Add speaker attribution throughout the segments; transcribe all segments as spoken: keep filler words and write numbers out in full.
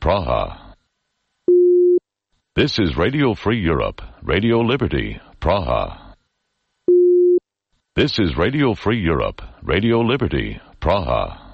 Speaker 1: Praha. This is Radio Free Europe, Radio Liberty, Praha. This is Radio Free Europe, Radio Liberty, Praha.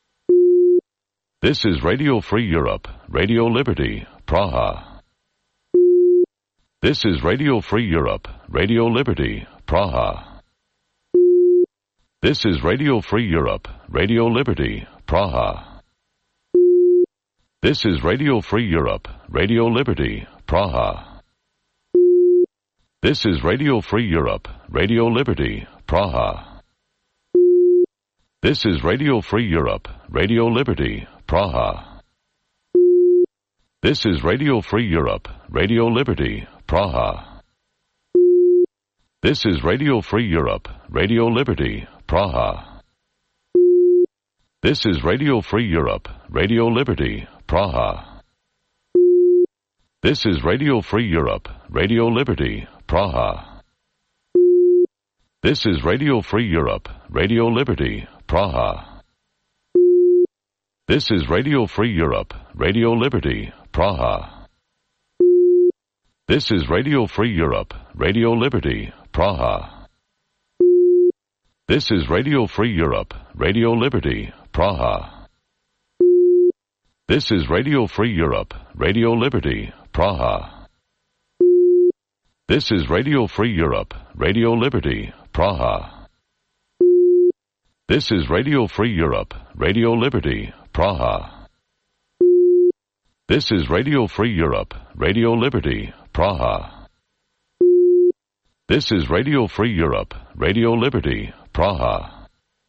Speaker 1: This is Radio Free Europe, Radio Liberty, Praha. This is Radio Free Europe, Radio Liberty, Praha. This is Radio Free Europe, Radio Liberty, Praha. This is Radio Free Europe, Radio Liberty, Praha. This is Radio Free Europe, Radio Liberty, Praha. This is Radio Free Europe, Radio Liberty, Praha. This is Radio Free Europe, Radio Liberty, Praha. This is Radio Free Europe, Radio Liberty, Praha. This is Radio Free Europe, Radio Liberty, Praha. This is Radio Free Europe, Radio Liberty, Praha. This is Radio Free Europe, Radio Liberty, Praha. This is Radio Free Europe, Radio Liberty, Praha. This is Radio Free Europe, Radio Liberty, Praha. This is Radio Free Europe, Radio Liberty, Praha. This is Radio Free Europe, Radio Liberty, Praha. This is Radio Free Europe, Radio Liberty, Praha. This is Radio Free Europe, Radio Liberty, Praha. This is Radio Free Europe, Radio Liberty, Praha. This is Radio Free Europe, Radio Liberty, Praha.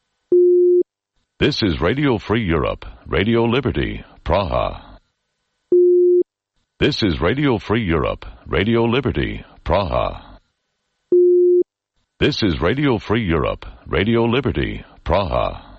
Speaker 1: This is Radio Free Europe, Radio Liberty, Praha. This is Radio Free Europe, Radio Liberty, Praha. This is Radio Free Europe, Radio Liberty, Praha.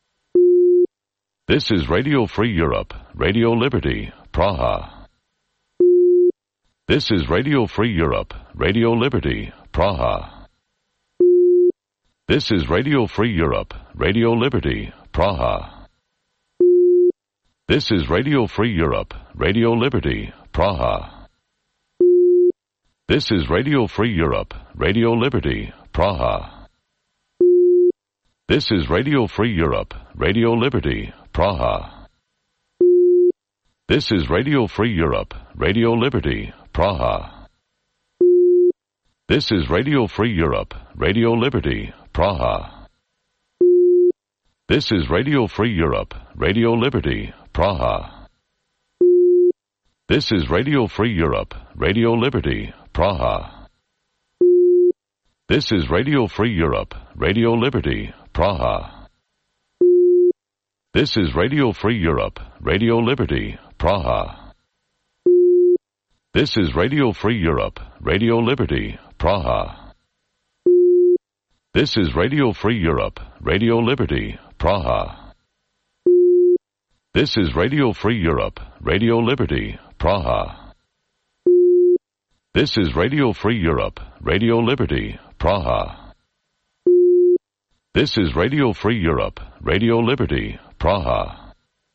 Speaker 1: This is Radio Free Europe, Radio Liberty, Praha. This is Radio Free Europe, Radio Liberty, Praha. This is Radio Free Europe, Radio Liberty, Praha. This is Radio Free Europe, Radio Liberty, Praha. This is Radio Free Europe, Radio Liberty, Praha. This is Radio Free Europe, Radio Liberty, Praha. This is Radio Free Europe, Radio Liberty, Praha. This is Radio Free Europe, Radio Liberty, Praha. This is Radio Free Europe, Radio Liberty, Praha. This is Radio Free Europe, Radio Liberty, Praha. This is Radio Free Europe, Radio Liberty, Praha. This is Radio Free Europe, Radio Liberty, Praha. This is Radio Free Europe, Radio Liberty, Praha. This is Radio Free Europe, Radio Liberty, Praha. This is Radio Free Europe, Radio Liberty, Praha. This is Radio Free Europe, Radio Liberty, Praha. This is Radio Free Europe, Radio Liberty, Praha.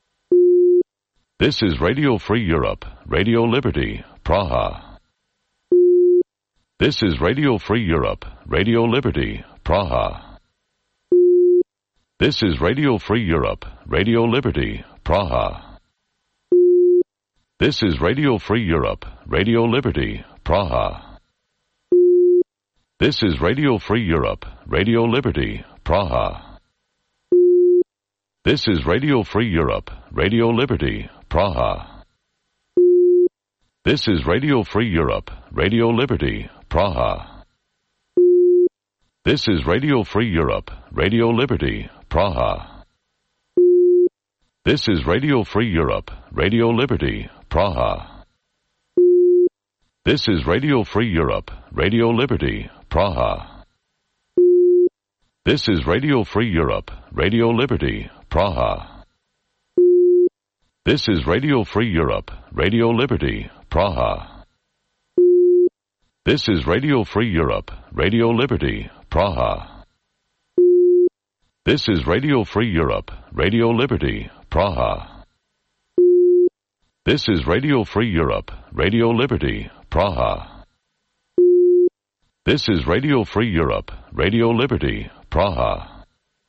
Speaker 1: This is Radio Free Europe, Radio Liberty, Praha. This is Radio Free Europe, Radio Liberty, Praha. This is Radio Free Europe, Radio Liberty, Praha. This is Radio Free Europe, Radio Liberty, Praha. This is Radio Free Europe, Radio Liberty, Praha. This is Radio Free Europe, Radio Liberty, Praha. This is Radio Free Europe, Radio Liberty, Praha. This is Radio Free Europe, Radio Liberty, Praha. This is Radio Free Europe, Radio Liberty, Praha. This is Radio Free Europe, Radio Liberty, Praha. This is Radio Free Europe, Radio Liberty, Praha. This is Radio Free Europe, Radio Liberty, Praha. This is Radio Free Europe, Radio Liberty, Praha. This is Radio Free Europe, Radio Liberty, Praha. This is Radio Free Europe, Radio Liberty, Praha. This is Radio Free Europe, Radio Liberty, Praha.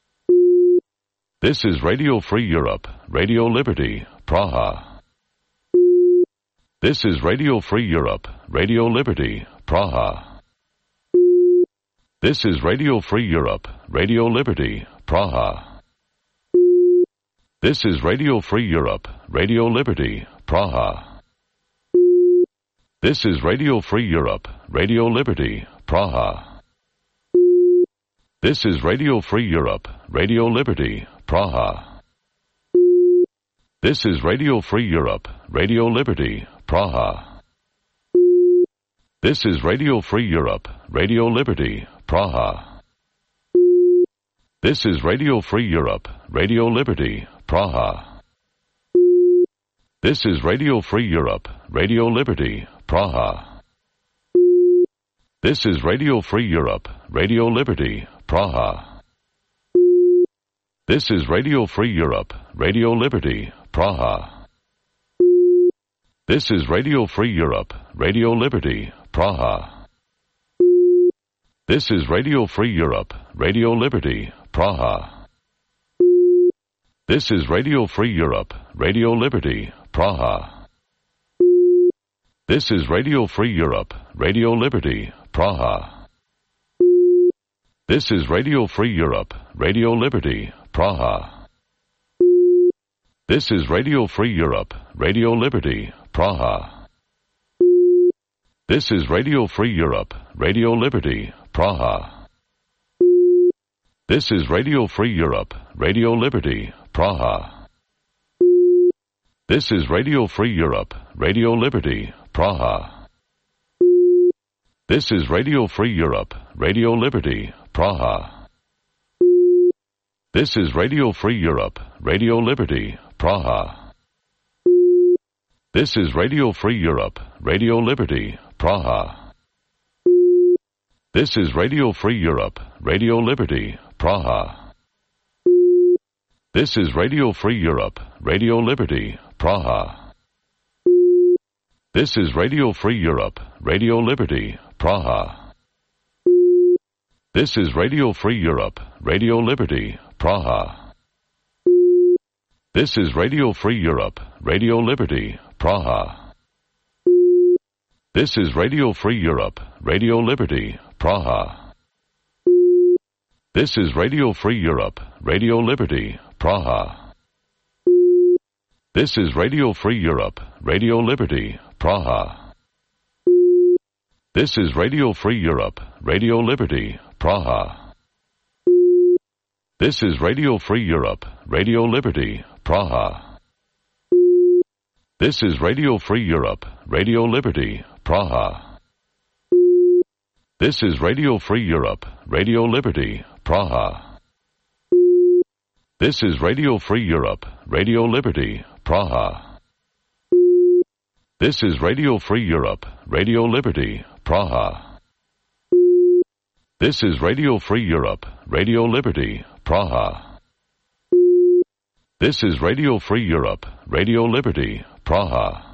Speaker 1: This is Radio Free Europe, Radio Liberty, Praha. This is Radio Free Europe, Radio Liberty, Praha. This is Radio Free Europe, Radio Liberty, Praha. This is Radio Free Europe, Radio Liberty, Praha. This is Radio Free Europe, Radio Liberty, Praha. This is Radio Free Europe, Radio Liberty, Praha. This is Radio Free Europe, Radio Liberty, Praha. This is Radio Free Europe, Radio Liberty, Praha. This is Radio Free Europe, Radio Liberty, Praha. This is Radio Free Europe, Radio Liberty, Praha. This is Radio Free Europe, Radio Liberty, Praha. This is Radio Free Europe, Radio Liberty, Praha. This is Radio Free Europe, Radio Liberty, Praha. This is Radio Free Europe, Radio Liberty, Praha. This is Radio Free Europe, Radio Liberty, Praha. This is Radio Free Europe, Radio Liberty, Praha. This is Radio Free Europe, Radio Liberty, Praha. This is Radio Free Europe, Radio Liberty, Praha. This is Radio Free Europe, Radio Liberty, Praha. This is Radio Free Europe, Radio Liberty, Praha. This is Radio Free Europe, Radio Liberty, Praha. This is Radio Free Europe, Radio Liberty, Praha. This is Radio Free Europe, Radio Liberty, Praha. This is Radio Free Europe, Radio Liberty, Praha. This is Radio Free Europe, Radio Liberty, Praha. This is Radio Free Europe, Radio Liberty, Praha. This is Radio Free Europe, Radio Liberty, Praha. This is Radio Free Europe, Radio Liberty, Praha. This is Radio Free Europe, Radio Liberty, Praha. This is Radio Free Europe, Radio Liberty, Praha. This is Radio Free Europe, Radio Liberty, Praha. This is Radio Free Europe, Radio Liberty, Praha. This is Radio Free Europe, Radio Liberty, Praha. This is Radio Free Europe, Radio Liberty, Praha. This is Radio Free Europe, Radio Liberty, Praha. This is Radio Free Europe, Radio Liberty, Praha. This is Radio Free Europe, Radio Liberty, Praha. This is Radio Free Europe, Radio Liberty, Praha. This is Radio Free Europe, Radio Liberty, Praha. This is Radio Free Europe, Radio Liberty, Praha.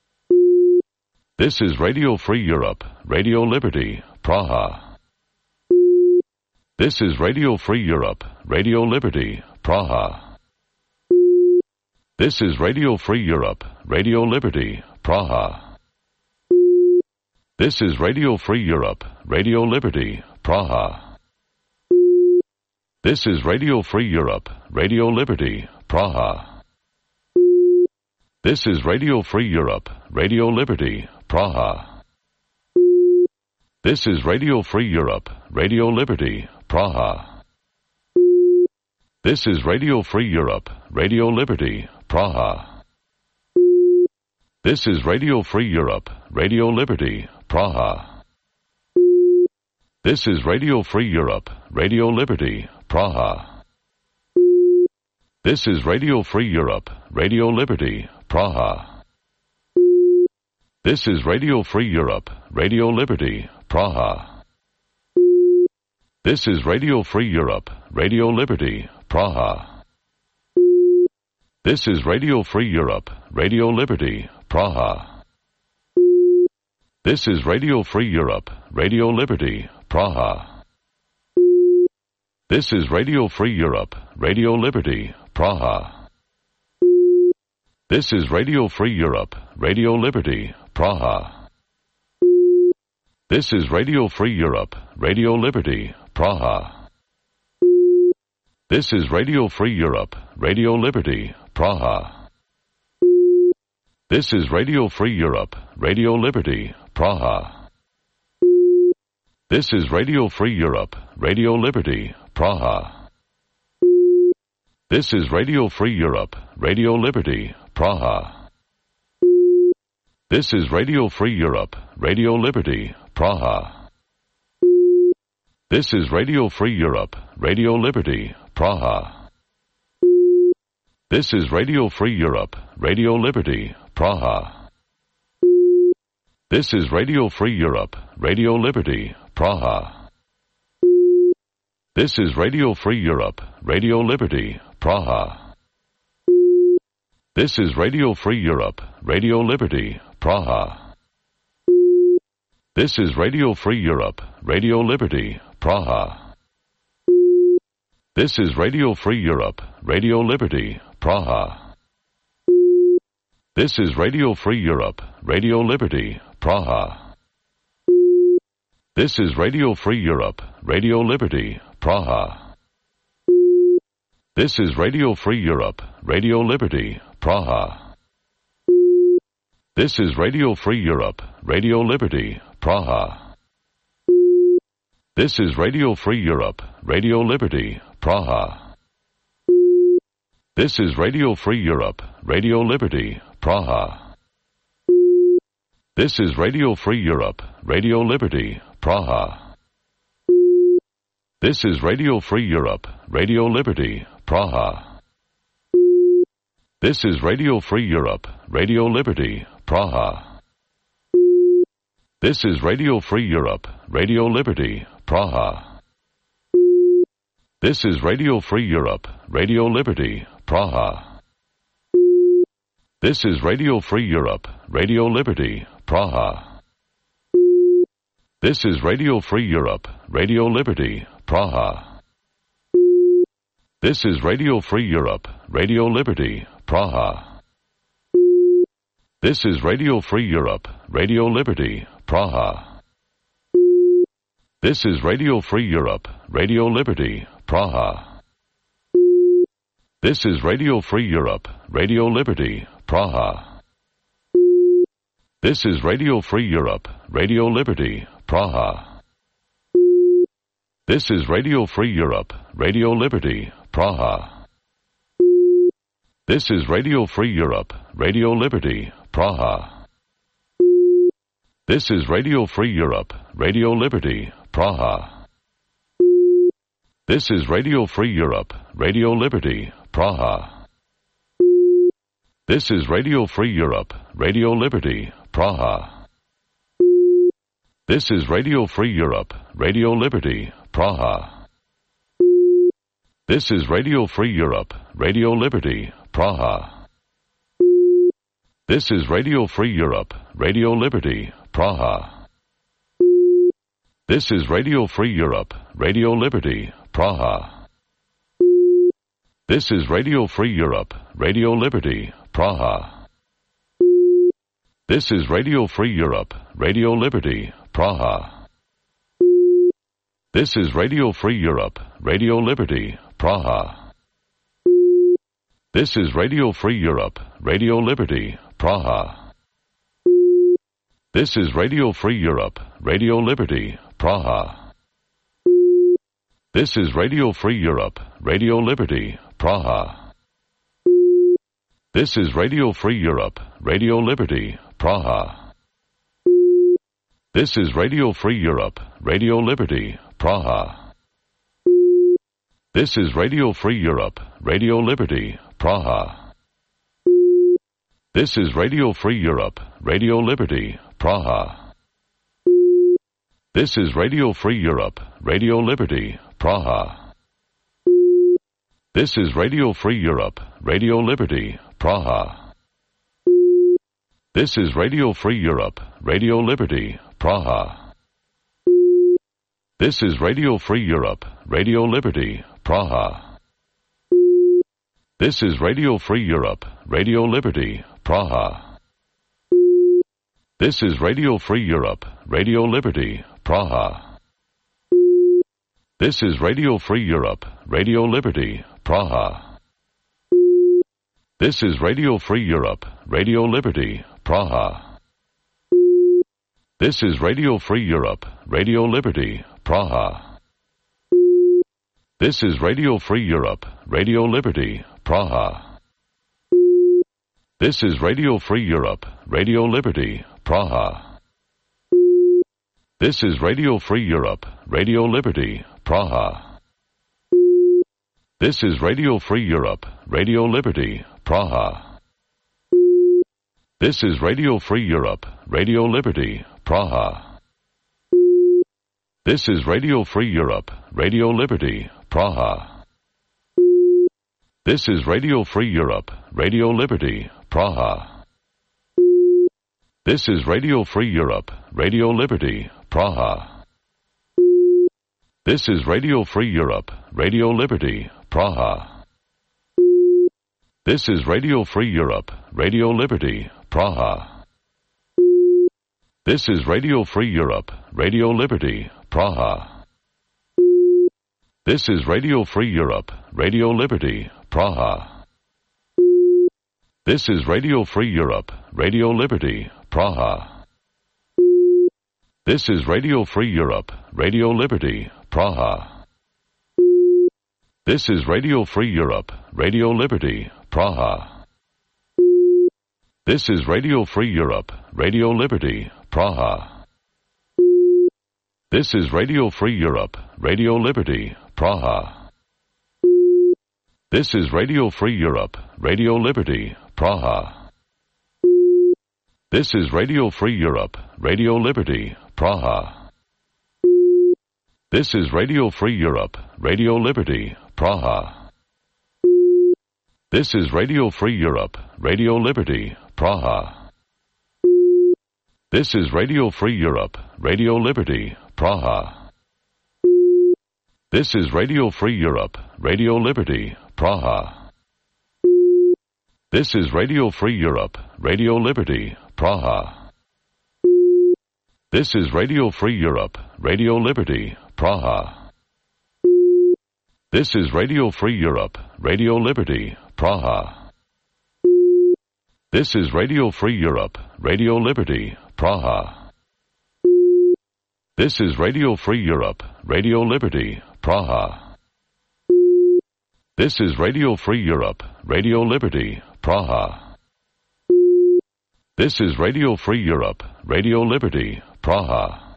Speaker 1: This is Radio Free Europe, Radio Liberty, Praha. This is Radio Free Europe, Radio Liberty, Praha. This is Radio Free Europe, Radio Liberty, Praha. This is Radio Free Europe, Radio Liberty, Praha. This is Radio Free Europe, Radio Liberty, Praha. This is Radio Free Europe, Radio Liberty, Praha. This is Radio Free Europe, Radio Liberty, Praha. This is Radio Free Europe, Radio Liberty, Praha. This is Radio Free Europe, Radio Liberty, Praha. This is Radio Free Europe, Radio Liberty, Praha. This is Radio Free Europe, Radio Liberty, Praha. This is Radio Free Europe, Radio Liberty, Praha. This is Radio Free Europe, Radio Liberty, Praha. This is Radio Free Europe, Radio Liberty, Praha. This is Radio Free Europe, Radio Liberty, Praha. This is Radio Free Europe, Radio Liberty, Praha. This is Radio Free Europe, Radio Liberty, Praha. This is Radio Free Europe, Radio Liberty, Praha. This is Radio Free Europe, Radio Liberty, Praha. This is Radio Free Europe, Radio Liberty, Praha. This is Radio Free Europe, Radio Liberty, Praha. This is Radio Free Europe, Radio Liberty, Praha. This is Radio Free Europe, Radio Liberty, Praha. This is Radio Free Europe, Radio Liberty, Praha. This is Radio Free Europe, Radio Liberty, Praha. This is Radio Free Europe, Radio Liberty, Praha. This is Radio Free Europe, Radio Liberty, Praha. This is Radio Free Europe, Radio Liberty, Praha. This is Radio Free Europe, Radio Liberty, Praha. This is Radio Free Europe, Radio Liberty, Praha. This is Radio Free Europe, Radio Liberty, Praha. This is Radio Free Europe, Radio Liberty, Praha. This is Radio Free Europe, Radio Liberty, Praha. This is Radio Free Europe, Radio Liberty, Praha. This is Radio Free Europe, Radio Liberty, Praha. This is Radio Free Europe, Radio Liberty, Praha. This is Radio Free Europe, Radio Liberty, Praha. This is Radio Free Europe, Radio Liberty, Praha. This is Radio Free Europe, Radio Liberty, Praha. This is Radio Free Europe, Radio Liberty, Praha. This is Radio Free Europe, Radio Liberty, Praha. This is Radio Free Europe, Radio Liberty, Praha. This is Radio Free Europe, Radio Liberty, Praha. This is Radio Free Europe, Radio Liberty, Praha. This is Radio Free Europe, Radio Liberty, Praha. This is Radio Free Europe, Radio Liberty, Praha. This is Radio Free Europe, Radio Liberty, Praha. This is Radio Free Europe, Radio Liberty, Praha. This is Radio Free Europe, Radio Liberty, Praha. This is Radio Free Europe, Radio Liberty, Praha. This is Radio Free Europe, Radio Liberty, Praha. This is Radio Free Europe, Radio Liberty, Praha. This is Radio Free Europe, Radio Liberty, Praha. This is Radio Free Europe, Radio Liberty, Praha. This is Radio Free Europe, Radio Liberty, Praha. This is Radio Free Europe, Radio Liberty, Praha. This is Radio Free Europe, Radio Liberty, Praha. This is Radio Free Europe, Radio Liberty, Praha. This is Radio Free Europe, Radio Liberty, Praha. This is Radio Free Europe, Radio Liberty, Praha. This is Radio Free Europe, Radio Liberty, Praha. This is Radio Free Europe, Radio Liberty, Praha. This is Radio Free Europe, Radio Liberty, Praha. This is Radio Free Europe, Radio Liberty, Praha. This is Radio Free Europe, Radio Liberty, Praha. This is Radio Free Europe, Radio Liberty, Praha. This is Radio Free Europe, Radio Liberty, Praha. This is Radio Free Europe, Radio Liberty, Praha. This is Radio Free Europe, Radio Liberty, Praha. This is Radio Free Europe, Radio Liberty, Praha. This is Radio Free Europe, Radio Liberty, Praha. This is Radio Free Europe, Radio Liberty, Praha. This is Radio Free Europe, Radio Liberty, Praha. This is Radio Free Europe, Radio Liberty, Praha. This is Radio Free Europe, Radio Liberty, Praha. This is Radio Free Europe, Radio Liberty, Praha. This is Radio Free Europe, Radio Liberty, Praha. This is Radio Free Europe, Radio Liberty, Praha. This is Radio Free Europe, Radio Liberty, Praha. This is Radio Free Europe, Radio Liberty, Praha. This is Radio Free Europe, Radio Liberty, Praha. This is Radio Free Europe, Radio Liberty, Praha. This is Radio Free Europe, Radio Liberty, Praha. This is Radio Free Europe, Radio Liberty, Praha. This is Radio Free Europe, Radio Liberty, Praha. This is Radio Free Europe, Radio Liberty, Praha. This is Radio Free Europe, Radio Liberty, Praha. This is Radio Free Europe, Radio Liberty, Praha. This is Radio Free Europe, Radio Liberty, Praha. This is Radio Free Europe, Radio Liberty, Praha. This is Radio Free Europe, Radio Liberty, Praha. This is Radio Free Europe, Radio Liberty, Praha. This is Radio Free Europe, Radio Liberty, Praha. This is Radio Free Europe, Radio Liberty, Praha. This is Radio Free Europe, Radio Liberty, Praha. This is Radio Free Europe, Radio Liberty, Praha. This is Radio Free Europe, Radio Liberty, Praha. This is Radio Free Europe, Radio Liberty, Praha. This is Radio Free Europe, Radio Liberty, Praha. This is Radio Free Europe, Radio Liberty, Praha. This is Radio Free Europe, Radio Liberty, Praha. This is Radio Free Europe, Radio Liberty, Praha. This is Radio Free Europe, Radio Liberty, Praha. This is Radio Free Europe, Radio Liberty, Praha. This is Radio Free Europe, Radio Liberty, Praha. This is Radio Free Europe, Radio Liberty, Praha.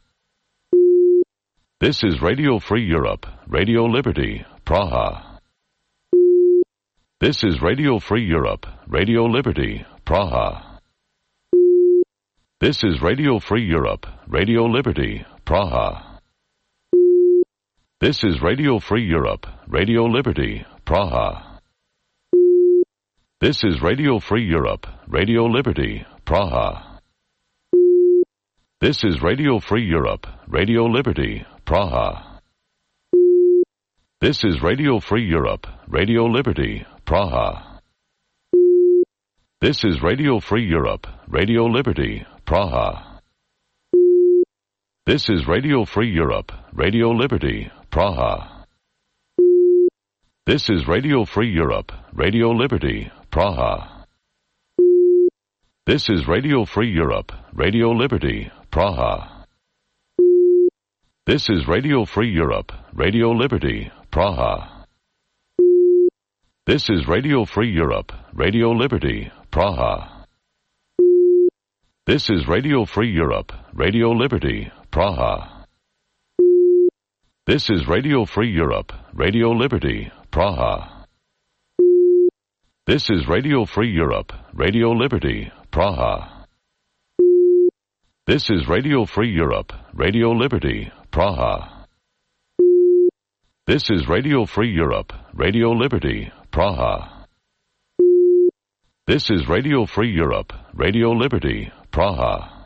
Speaker 1: This is Radio Free Europe, Radio Liberty, Praha. This is Radio Free Europe, Radio Liberty, Praha. This is Radio Free Europe, Radio Liberty, Praha. This is Radio Free Europe, Radio Liberty, Praha. This is Radio Free Europe, Radio Liberty, Praha. This is Radio Free Europe, Radio Liberty, Praha. This is Radio Free Europe, Radio Liberty, Praha. This is Radio Free Europe, Radio Liberty, Praha. This is Radio Free Europe, Radio Liberty, Praha. This is Radio Free Europe, Radio Liberty, Praha. This is Radio Free Europe, Radio Liberty, Praha. This is Radio Free Europe, Radio Liberty, Praha. This is Radio Free Europe, Radio Liberty, Praha. This is Radio Free Europe, Radio Liberty, Praha. This is Radio Free Europe, Radio Liberty, Praha. This is Radio Free Europe, Radio Liberty, Praha. This is Radio Free Europe, Radio Liberty, Praha. This is Radio Free Europe, Radio Liberty, Praha. This is Radio Free Europe, Radio Liberty, Praha.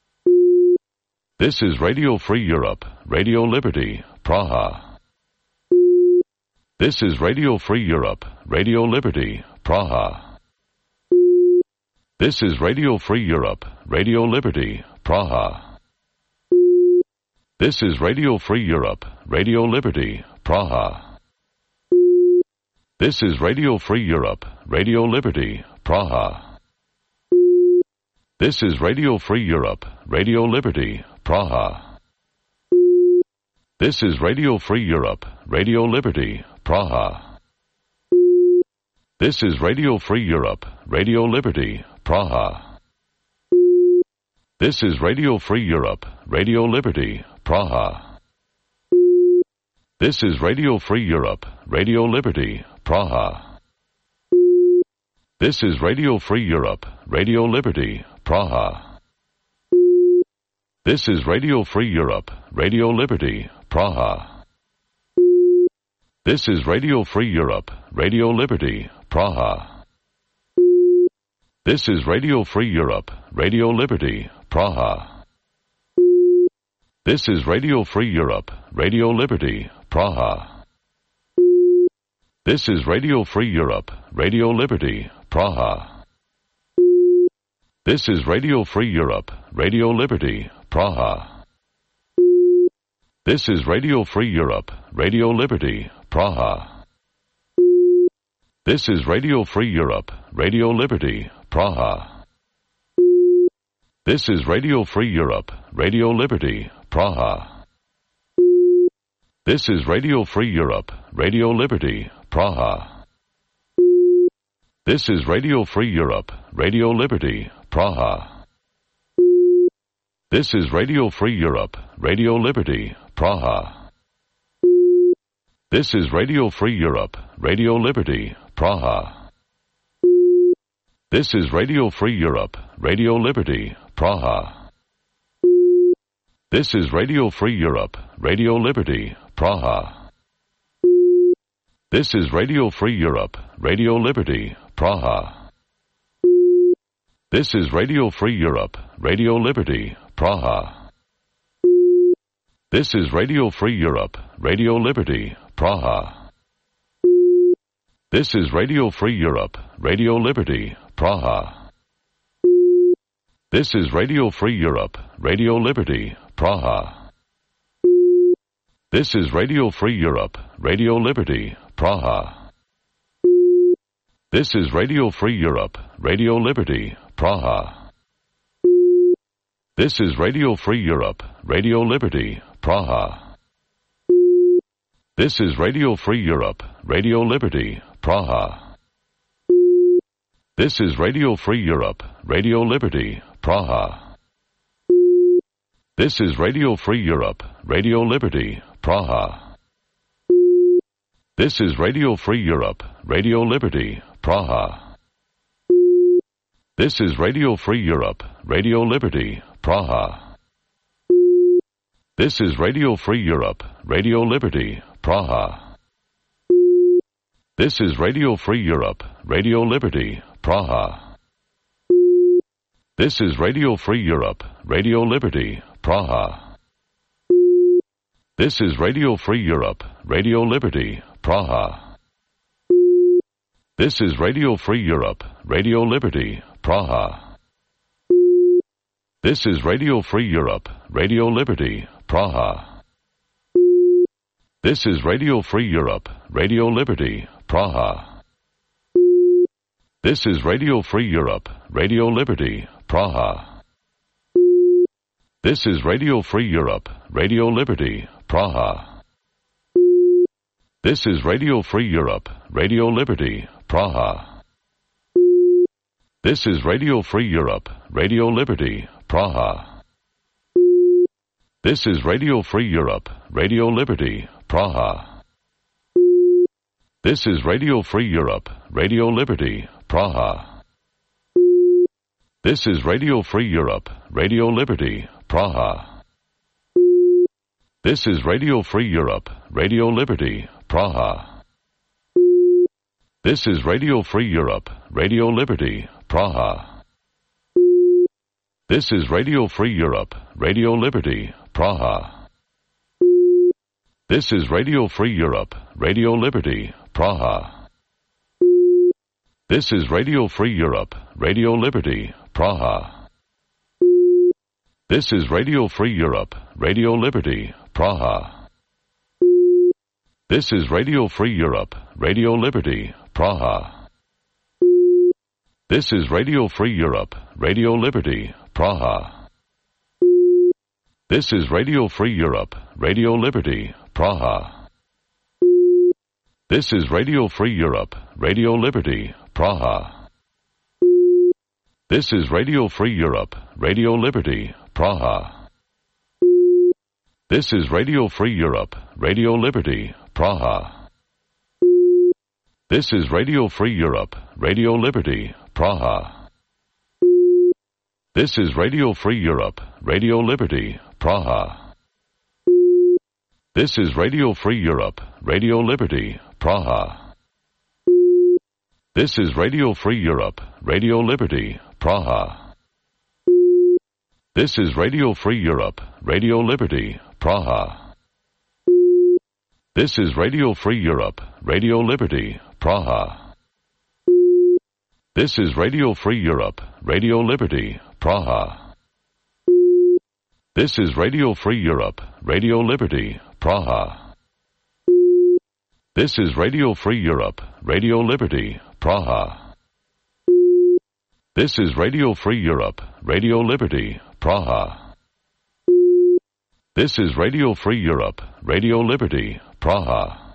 Speaker 1: This is Radio Free Europe, Radio Liberty, Praha. This is Radio Free Europe, Radio Liberty, Praha. This is Radio Free Europe, Radio Liberty, Praha. This is Radio Free Europe, Radio Liberty, Praha. This is Radio Free Europe, Radio Liberty, Praha. This is Radio Free Europe, Radio Liberty, Praha. This is Radio Free Europe, Radio Liberty, Praha. This is Radio Free Europe, Radio Liberty, Praha. This is Radio Free Europe, Radio Liberty, Praha. This is Radio Free Europe, Radio Liberty, Praha. This is Radio Free Europe, Radio Liberty, Praha. This is Radio Free Europe, Radio Liberty, Praha. This is Radio Free Europe, Radio Liberty, Praha. This is Radio Free Europe, Radio Liberty, Praha. This is Radio Free Europe, Radio Liberty, Praha. This is Radio Free Europe, Radio Liberty, Praha. This is Radio Free Europe, Radio Liberty, Praha. This is Radio Free Europe, Radio Liberty, Praha. This is Radio Free Europe, Radio Liberty, Praha. This is Radio Free Europe, Radio Liberty, Praha. This is Radio Free Europe, Radio Liberty, Praha. This is Radio Free Europe, Radio Liberty, Praha. This is Radio Free Europe, Radio Liberty, Praha. This is Radio Free Europe, Radio Liberty, Praha. This is Radio Free Europe, Radio Liberty, Praha. This is Radio Free Europe, Radio Liberty, Praha. This is Radio Free Europe, Radio Liberty, Praha. This is Radio Free Europe, Radio Liberty, Praha. This is Radio Free Europe, Radio Liberty, Praha. This is Radio Free Europe, Radio Liberty, Praha. This is Radio Free Europe, Radio Liberty, Praha. This is Radio Free Europe, Radio Liberty, Praha. This is Radio Free Europe, Radio Liberty, Praha. This is Radio Free Europe, Radio Liberty, Praha. This is Radio Free Europe, Radio Liberty, Praha. This is Radio Free Europe, Radio Liberty, Praha. This is Radio Free Europe, Radio Liberty, Praha. This is Radio Free Europe, Radio Liberty, Praha. This is Radio Free Europe, Radio Liberty, Praha. This is Radio Free Europe, Radio Liberty, Praha. This is Radio Free Europe, Radio Liberty, Praha. This is Radio Free Europe, Radio Liberty, Praha. This is Radio Free Europe, Radio Liberty, Praha. This is Radio Free Europe, Radio Liberty, Praha. This is Radio Free Europe, Radio Liberty, Praha. This is Radio Free Europe, Radio Liberty, Praha. This is Radio Free Europe, Radio Liberty, Praha. This is Radio Free Europe, Radio Liberty, Praha. This is Radio Free Europe, Radio Liberty, Praha. This is Radio Free Europe, Radio Liberty, Praha. This is Radio Free Europe, Radio Liberty, Praha. This is Radio Free Europe, Radio Liberty, Praha. This is Radio Free Europe, Radio Liberty, Praha. This is Radio Free Europe, Radio Liberty, Praha. This is Radio Free Europe, Radio Liberty, Praha. This is Radio Free Europe, Radio Liberty, Praha. This is Radio Free Europe, Radio Liberty, Praha. This is Radio Free Europe, Radio Liberty, Praha. This is Radio Free Europe, Radio Liberty, Praha. This is Radio Free Europe, Radio Liberty, Praha. This is Radio Free Europe, Radio Liberty, Praha. This is Radio Free Europe, Radio Liberty, Praha. This is Radio Free Europe, Radio Liberty, Praha. This is Radio Free Europe, Radio Liberty, Praha. This is Radio Free Europe, Radio Liberty, Praha. This is Radio Free Europe, Radio Liberty, Praha. This is Radio Free Europe, Radio Liberty, Praha. This is Radio Free Europe, Radio Liberty, Praha. This is Radio Free Europe, Radio Liberty, Praha. This is Radio Free Europe, Radio Liberty, Praha. This is Radio Free Europe, Radio Liberty, Praha. This is Radio Free Europe, Radio Liberty, Praha. This is Radio Free Europe, Radio Liberty, Praha. This is Radio Free Europe, Radio Liberty, Praha. This is Radio Free Europe, Radio Liberty, Praha. This is Radio Free Europe, Radio Liberty, Praha.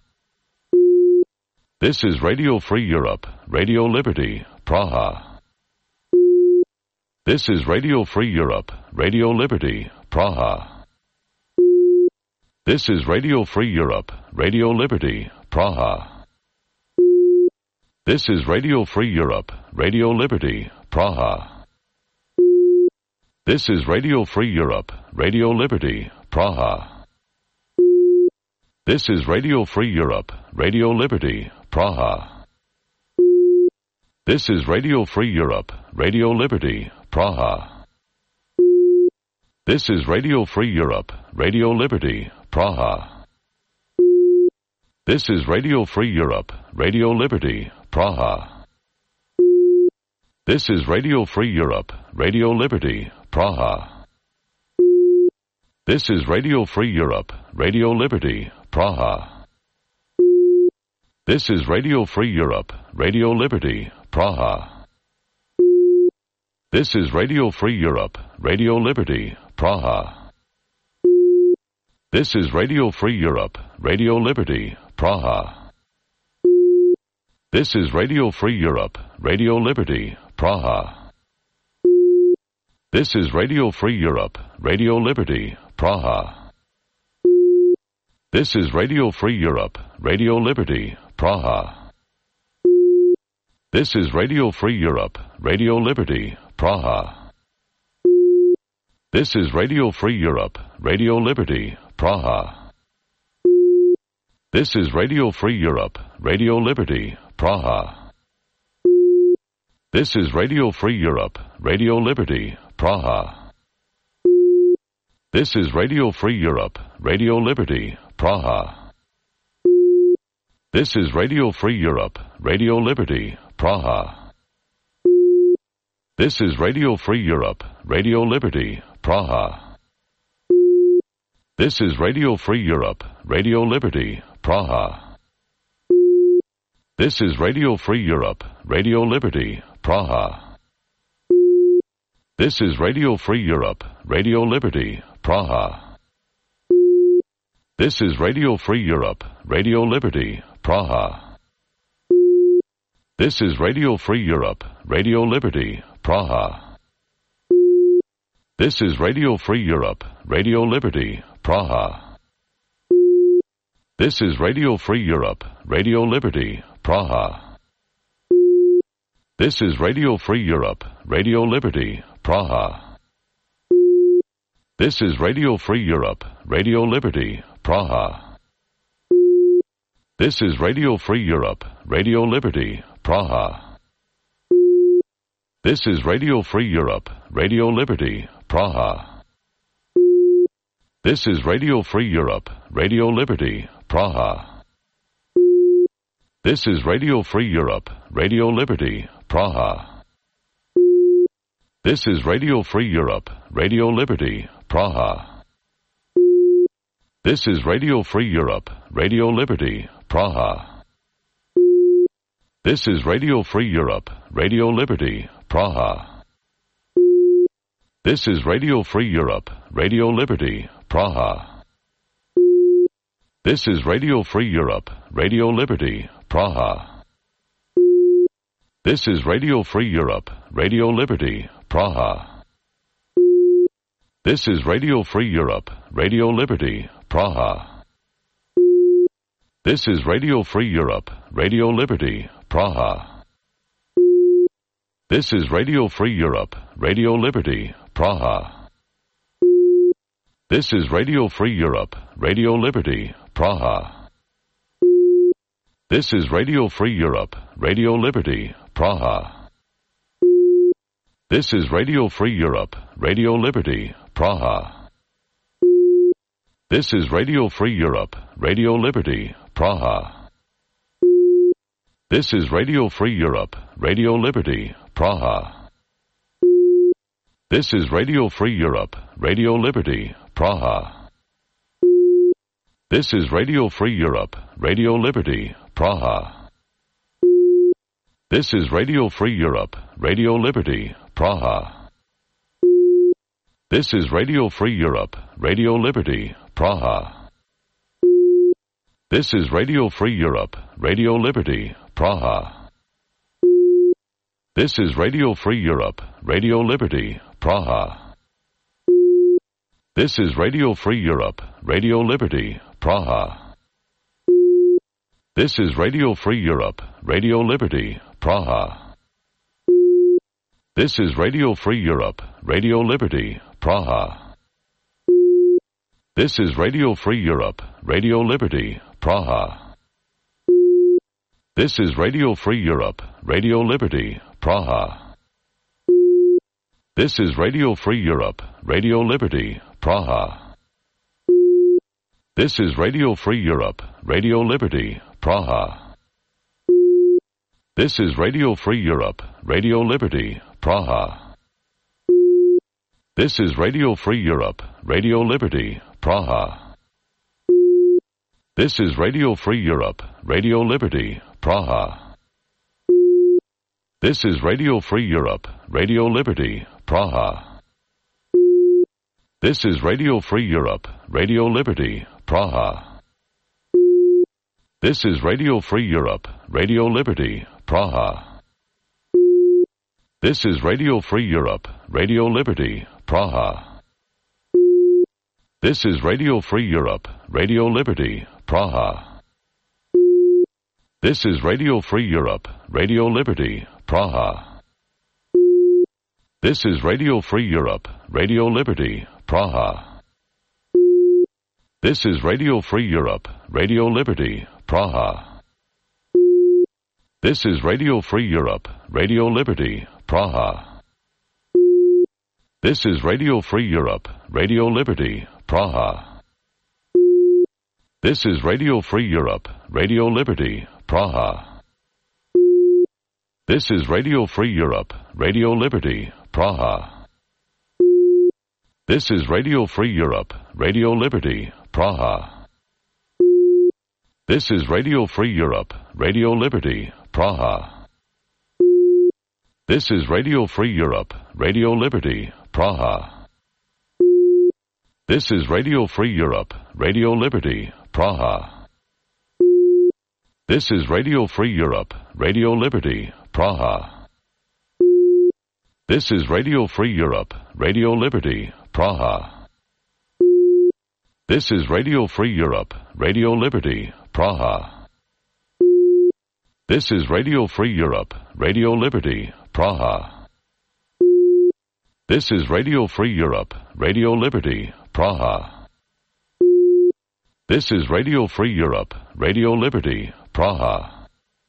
Speaker 1: This is Radio Free Europe, Radio Liberty, Praha. This is Radio Free Europe, Radio Liberty, Praha. This is Radio Free Europe, Radio Liberty, Praha. This is Radio Free Europe, Radio Liberty, Praha. This is Radio Free Europe, Radio Liberty, Praha. This is Radio Free Europe, Radio Liberty, Praha. This is Radio Free Europe, Radio Liberty, Praha. This is Radio Free Europe, Radio Liberty, Praha. This is Radio Free Europe, Radio Liberty, Praha. This is Radio Free Europe, Radio Liberty, Praha. This is Radio Free Europe, Radio Liberty, Praha. This is Radio Free Europe, Radio Liberty, Praha. This is Radio Free Europe, Radio Liberty, Praha. This is Radio Free Europe, Radio Liberty, Praha. This is Radio Free Europe, Radio Liberty, Praha. This is Radio Free Europe, Radio Liberty, Praha. This is Radio Free Europe, Radio Liberty, Praha. This is Radio Free Europe, Radio Liberty, Praha. This is Radio Free Europe, Radio Liberty, Praha. This is Radio Free Europe, Radio Liberty, Praha. This is Radio Free Europe, Radio Liberty, Praha. This is Radio Free Europe, Radio Liberty, Praha. This is Radio Free Europe, Radio Liberty, Praha. This is Radio Free Europe, Radio Liberty, Praha. This is Radio Free Europe, Radio Liberty, Praha. This is Radio Free Europe, Radio Liberty, Praha. This is Radio Free Europe, Radio Liberty, Praha. This is Radio Free Europe, Radio Liberty, Praha. This is Radio Free Europe, Radio Liberty, Praha. This is Radio Free Europe, Radio Liberty, Praha. This is Radio Free Europe, Radio Liberty, Praha. This is Radio Free Europe, Radio Liberty, Praha. This is Radio Free Europe, Radio Liberty, Praha. This is Radio Free Europe, Radio Liberty, Praha. This is Radio Free Europe, Radio Liberty, Praha. This is Radio Free Europe, Radio Liberty, Praha. This is Radio Free Europe, Radio Liberty, Praha. This is Radio Free Europe, Radio Liberty, Praha. This is Radio Free Europe, Radio Liberty, Praha. This is Radio Free Europe, Radio Liberty, Praha. This is Radio Free Europe, Radio Liberty, Praha. This is Radio Free Europe, Radio Liberty, Praha. This is Radio Free Europe, Radio Liberty, Praha. This is Radio Free Europe, Radio Liberty, Praha. This is Radio Free Europe, Radio Liberty, Praha. This is Radio Free Europe, Radio Liberty, Praha. This is Radio Free Europe, Radio Liberty, Praha. This is Radio Free Europe, Radio Liberty, Praha. This is Radio Free Europe, Radio Liberty, Praha. This is Radio Free Europe, Radio Liberty, Praha. This is Radio Free Europe, Radio Liberty, Praha. This is Radio Free Europe, Radio Liberty, Praha. This is Radio Free Europe, Radio Liberty, Praha. This is Radio Free Europe, Radio Liberty, Praha. This is Radio Free Europe, Radio Liberty, Praha. This is Radio Free Europe, Radio Liberty, Praha. This is Radio Free Europe, Radio Liberty, Praha. This is Radio Free Europe, Radio Liberty, Praha. This is Radio Free Europe, Radio Liberty, Praha. This is Radio Free Europe, Radio Liberty, Praha. This is Radio Free Europe, Radio Liberty, Praha. This is Radio Free Europe, Radio Liberty, Praha. This is Radio Free Europe, Radio Liberty, Praha. This is Radio Free Europe, Radio Liberty, Praha. This is Radio Free Europe, Radio Liberty, Praha. This is Radio Free Europe, Radio Liberty, Praha. This is Radio Free Europe, Radio Liberty, Praha. This is Radio Free Europe, Radio Liberty, Praha. This is Radio Free Europe, Radio Liberty, Praha. This is Radio Free Europe, Radio Liberty, Praha. This is Radio Free Europe, Radio Liberty, Praha. This is Radio Free Europe, Radio Liberty, Praha. This is Radio Free Europe, Radio Liberty, Praha. This is Radio Free Europe, Radio Liberty, Praha. This is Radio Free Europe, Radio Liberty, Praha. This is Radio Free Europe, Radio Liberty, Praha. This is Radio Free Europe, Radio Liberty, Praha. This is Radio Free Europe, Radio Liberty, Praha. This is Radio Free Europe, Radio Liberty, Praha. This is Radio Free Europe, Radio Liberty, Praha. This is Radio Free Europe, Radio Liberty, Praha. This is Radio Free Europe, Radio Liberty, Praha. This is Radio Free Europe, Radio Liberty, Praha. This is Radio Free Europe, Radio Liberty, Praha. This is Radio Free Europe, Radio Liberty, Praha. This is Radio Free Europe, Radio Liberty, Praha. This is Radio Free Europe, Radio Liberty, Praha. This is Radio Free Europe, Radio Liberty, Praha. This is Radio Free Europe, Radio Liberty, Praha.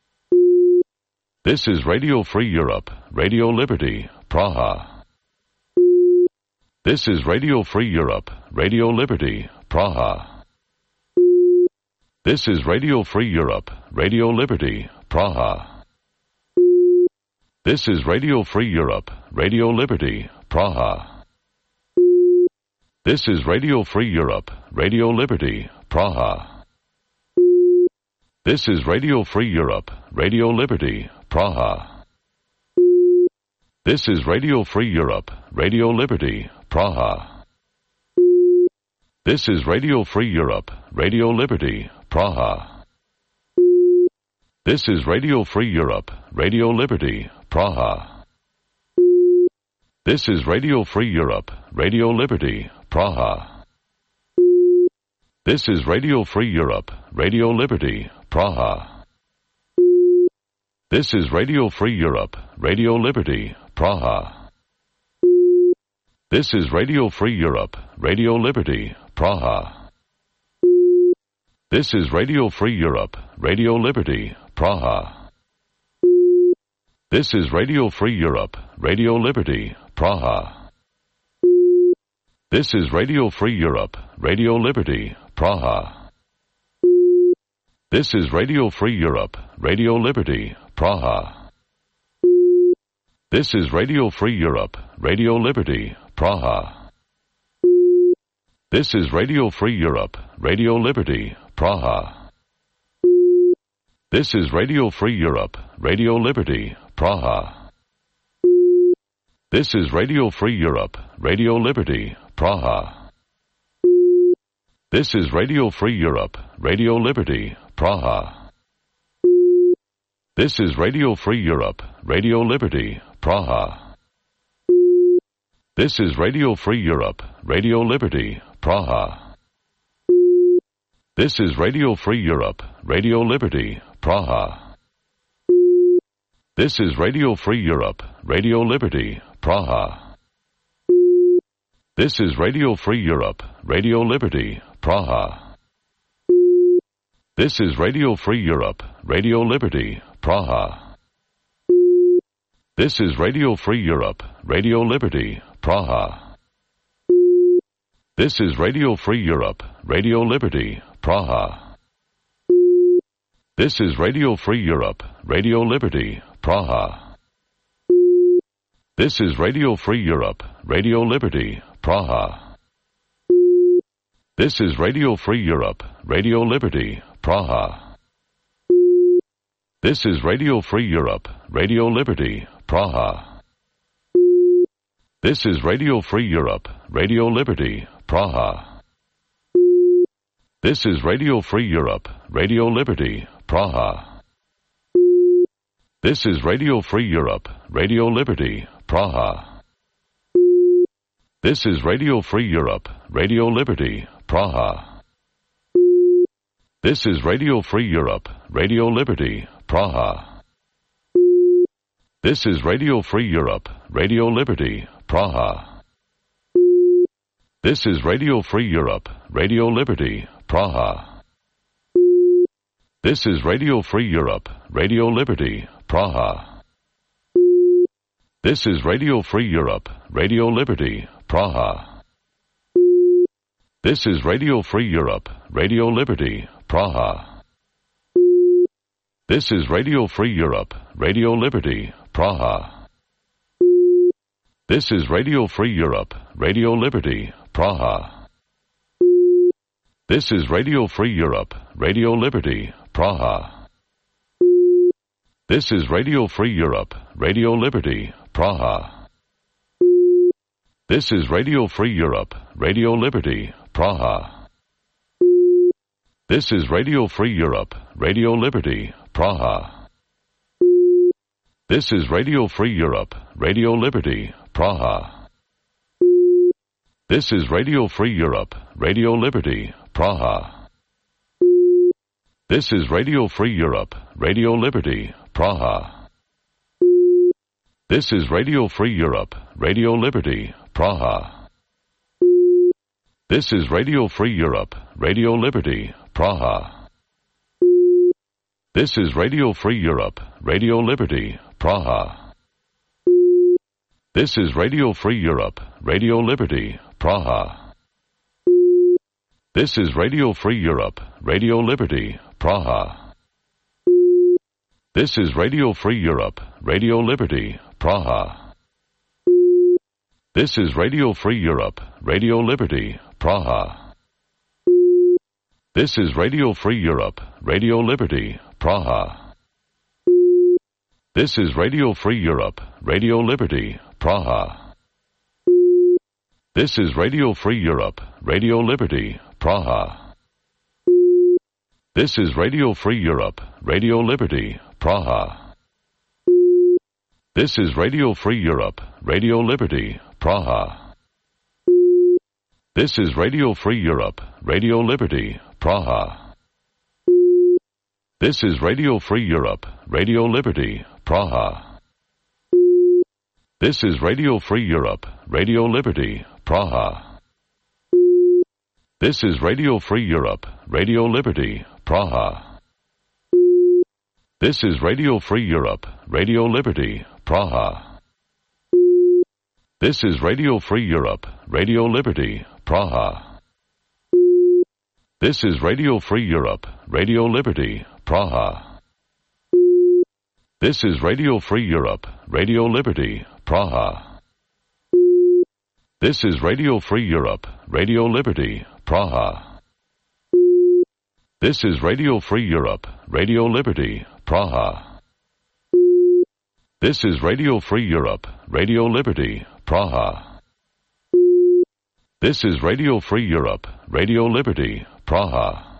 Speaker 1: This is Radio Free Europe, Radio Liberty, Praha. This is Radio Free Europe, Radio Liberty, Praha. This is Radio Free Europe, Radio Liberty, Praha. This is Radio Free Europe, Radio Liberty, Praha. This is Radio Free Europe, Radio Liberty, Praha. This is Radio Free Europe, Radio Liberty, Praha. This is Radio Free Europe, Radio Liberty, Praha. This is Radio Free Europe, Radio Liberty, Praha. This is Radio Free Europe, Radio Liberty, Praha. This is Radio Free Europe, Radio Liberty, Praha. This is Radio Free Europe, Radio Liberty, Praha. This is Radio Free Europe, Radio Liberty, Praha. This is Radio Free Europe, Radio Liberty, Praha. This is Radio Free Europe, Radio Liberty, Praha. This is Radio Free Europe, Radio Liberty, Praha. This is Radio Free Europe, Radio Liberty, Praha. This is Radio Free Europe, Radio Liberty, Praha. This is Radio Free Europe, Radio Liberty, Praha. This is Radio Free Europe, Radio Liberty, Praha. This is Radio Free Europe, Radio Liberty, Praha. This is Radio Free Europe, Radio Liberty, Praha. This is Radio Free Europe, Radio Liberty, Praha. This is Radio Free Europe, Radio Liberty, Praha. This is Radio Free Europe, Radio Liberty, Praha. This is Radio Free Europe, Radio Liberty, Praha. This is Radio Free Europe, Radio Liberty, Praha. This is Radio Free Europe, Radio Liberty, Praha. This is Radio Free Europe, Radio Liberty, Praha. This is Radio Free Europe, Radio Liberty, Praha. This is Radio Free Europe, Radio Liberty, Praha. This is Radio Free Europe, Radio Liberty, Praha. This is Radio Free Europe, Radio Liberty, Praha. This is Radio Free Europe, Radio Liberty, Praha. This is Radio Free Europe, Radio Liberty, Praha. This is Radio Free Europe, Radio Liberty, Praha. This is Radio Free Europe, Radio Liberty, Praha. This is Radio Free Europe, Radio Liberty, Praha. This is Radio Free Europe, Radio Liberty, Praha. This is Radio Free Europe, Radio Liberty, Praha. This is Radio Free Europe, Radio Liberty, Praha. This is Radio Free Europe, Radio Liberty, Praha. This is Radio Free Europe, Radio Liberty, Praha. This is Radio Free Europe, Radio Liberty, Praha. This is Radio Free Europe, Radio Liberty, Praha. This is Radio Free Europe, Radio Liberty, Praha. This is Radio Free Europe, Radio Liberty, Praha. This is Radio Free Europe, Radio Liberty, Praha. This is Radio Free Europe, Radio Liberty, Praha. This is Radio Free Europe, Radio Liberty, Praha. This is Radio Free Europe, Radio Liberty, Praha. This is Radio Free Europe, Radio Liberty, Praha. This is Radio Free Europe, Radio Liberty, Praha. This is Radio Free Europe, Radio Liberty, Praha. This is Radio Free Europe, Radio Liberty, Praha. This is Radio Free Europe, Radio Liberty, Praha. This is Radio Free Europe, Radio Liberty, Praha. This is Radio Free Europe, Radio Liberty, Praha. This is Radio Free Europe, Radio Liberty, Praha. This is Radio Free Europe, Radio Liberty, Praha. This is Radio Free Europe, Radio Liberty, Praha. This is Radio Free Europe, Radio Liberty, Praha. This is Radio Free Europe, Radio Liberty, Praha. This is Radio Free Europe, Radio Liberty, Praha. This is Radio Free Europe, Radio Liberty, Praha. This is Radio Free Europe, Radio Liberty, Praha. This is Radio Free Europe, Radio Liberty, Praha. This is Radio Free Europe, Radio Liberty, Praha. This is Radio Free Europe, Radio Liberty, Praha. This is Radio Free Europe, Radio Liberty, Praha. This is Radio Free Europe, Radio Liberty, Praha. This is Radio Free Europe, Radio Liberty, Praha. This is Radio Free Europe, Radio Liberty, Praha. This is Radio Free Europe, Radio Liberty, Praha. This is Radio Free Europe, Radio Liberty, Praha. This is Radio Free Europe, Radio Liberty, Praha. This is Radio Free Europe, Radio Liberty, Praha. This is Radio Free Europe, Radio Liberty, Praha.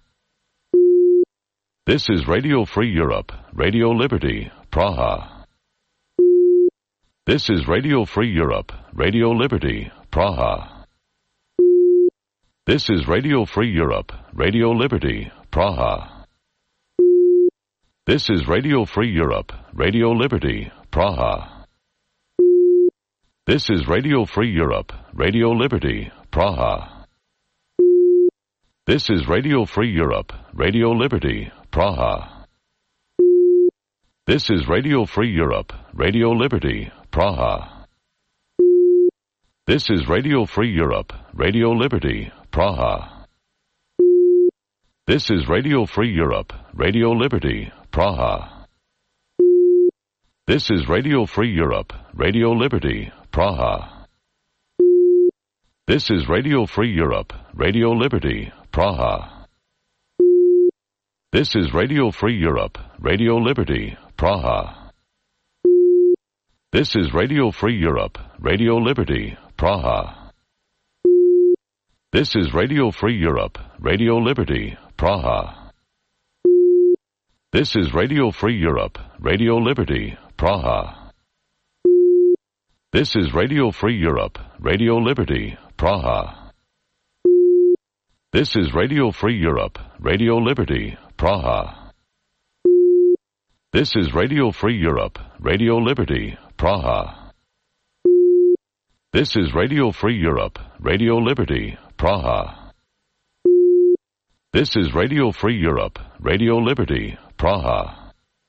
Speaker 1: This is Radio Free Europe, Radio Liberty, Praha. This is Radio Free Europe, Radio Liberty, Praha. This is Radio Free Europe, Radio Liberty, Praha. This is Radio Free Europe, Radio Liberty, Praha. This is Radio Free Europe, Radio Liberty, Praha. This is Radio Free Europe, Radio Liberty, Praha. This is Radio Free Europe, Radio Liberty, Praha. This is Radio Free Europe, Radio Liberty, Praha. This is Radio Free Europe, Radio Liberty, Praha. This is Radio Free Europe, Radio Liberty, Praha. This is Radio Free Europe, Radio Liberty, Praha. This is Radio Free Europe, Radio Liberty, Praha. This is Radio Free Europe, Radio Liberty, Praha. This is Radio Free Europe, Radio Liberty, Praha. This is Radio Free Europe, Radio Liberty, Praha. This is Radio Free Europe, Radio Liberty, Praha. This is Radio Free Europe, Radio Liberty, Praha. This is Radio Free Europe, Radio Liberty, Praha. This is Radio Free Europe, Radio Liberty, Praha. This is Radio Free Europe, Radio Liberty, Praha.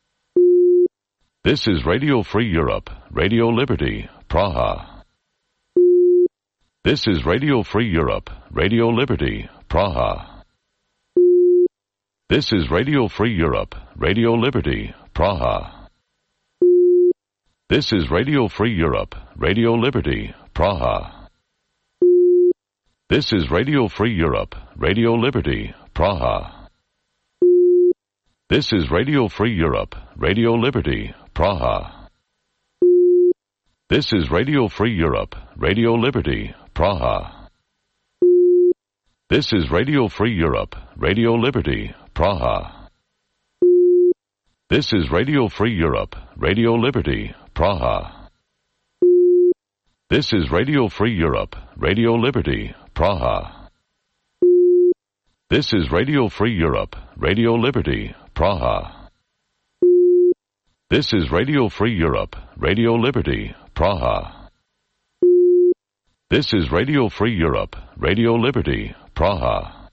Speaker 1: This is Radio Free Europe, Radio Liberty, Praha. This is Radio Free Europe, Radio Liberty, Praha. This is Radio Free Europe, Radio Liberty, Praha. This is Radio Free Europe, Radio Liberty, Praha. This is Radio Free Europe, Radio Liberty, Praha. This is Radio Free Europe, Radio Liberty, Praha. This is Radio Free Europe, Radio Liberty, Praha. This is Radio Free Europe, Radio Liberty, Praha. This is Radio Free Europe, Radio Liberty, Praha. This is Radio Free Europe, Radio Liberty, Praha. This is Radio Free Europe, Radio Liberty, Praha. This is Radio Free Europe, Radio Liberty, Praha. This is Radio Free Europe, Radio Liberty, Praha.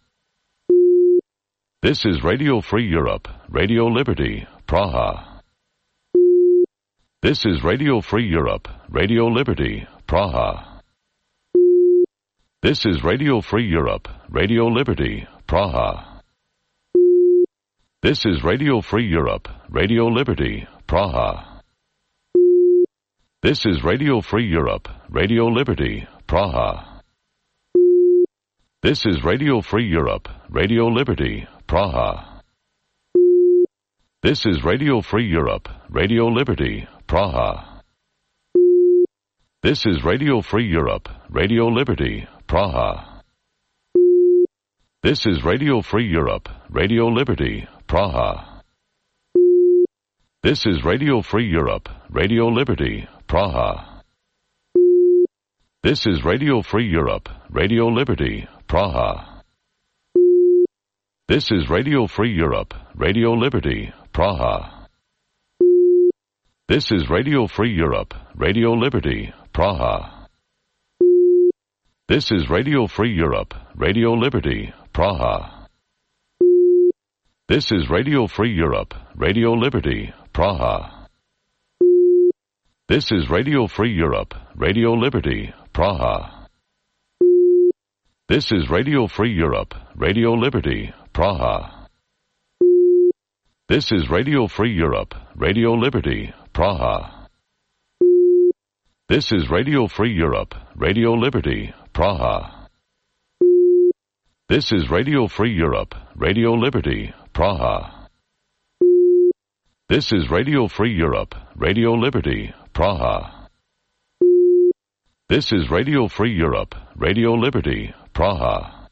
Speaker 1: This is Radio Free Europe, Radio Liberty, Praha. This is Radio Free Europe, Radio Liberty, Praha. This is Radio Free Europe, Radio Liberty, Praha. This is Radio Free Europe, Radio Liberty, Praha. This is Radio Free Europe, Radio Liberty, Praha. This is Radio Free Europe, Radio Liberty, Praha. This is Radio Free Europe, Radio Liberty, Praha. This is Radio Free Europe, Radio Liberty, Praha. This is Radio Free Europe, Radio Liberty, Praha. This is Radio Free Europe, Radio Liberty, Praha. This is Radio Free Europe, Radio Liberty, Praha. This is Radio Free Europe, Radio Liberty, Praha. This is Radio Free Europe, Radio Liberty, Praha. This is Radio Free Europe, Radio Liberty, Praha. This is Radio Free Europe, Radio Liberty, Praha. This is Radio Free Europe, Radio Liberty, Praha. This is Radio Free Europe, Radio Liberty, Praha. This is Radio Free Europe, Radio Liberty, Praha. This is Radio Free Europe, Radio Liberty, Praha. This is Radio Free Europe, Radio Liberty, Praha. This is Radio Free Europe, Radio Liberty, Praha. This is Radio Free Europe, Radio Liberty, Praha.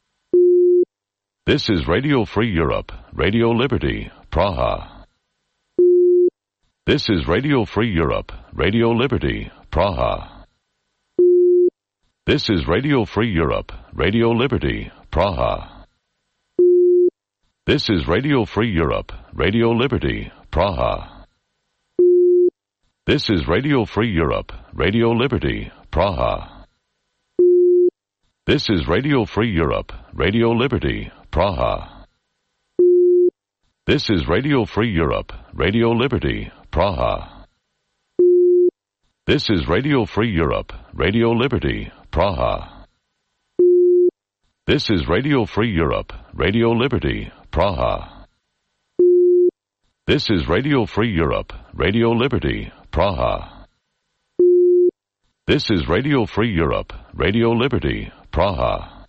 Speaker 1: This is Radio Free Europe, Radio Liberty, Praha. This is Radio Free Europe, Radio Liberty, Praha. This is Radio Free Europe, Radio Liberty, Praha. This is Radio Free Europe, Radio Liberty, Praha. This is Radio Free Europe, Radio Liberty, Praha. This is Radio Free Europe, Radio Liberty, Praha. This is Radio Free Europe, Radio Liberty, Praha. This is Radio Free Europe, Radio Liberty, Praha. This is Radio Free Europe, Radio Liberty, Praha. This is Radio Free Europe, Radio Liberty, Praha. This is Radio Free Europe, Radio Liberty, Praha.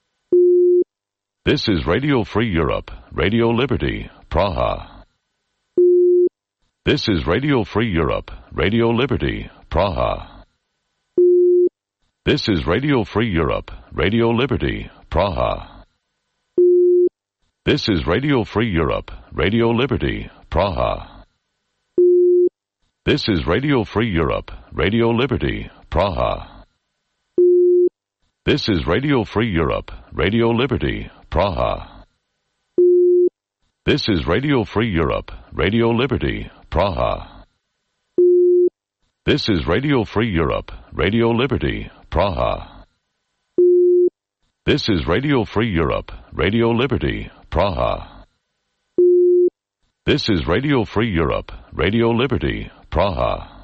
Speaker 1: This is Radio Free Europe, Radio Liberty, Praha. This is Radio Free Europe, Radio Liberty, Praha. This is Radio Free Europe, Radio Liberty, Praha. This is Radio Free Europe, Radio Liberty, Praha. This is Radio Free Europe, Radio Liberty, Praha. This is Radio Free Europe, Radio Liberty, Praha. This is Radio Free Europe, Radio Liberty, Praha. This is Radio Free Europe, Radio Liberty, Praha. This is Radio Free Europe, Radio Liberty, Praha. This is Radio Free Europe, Radio Liberty, Praha.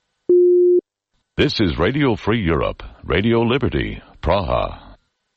Speaker 1: This is Radio Free Europe, Radio Liberty, Praha.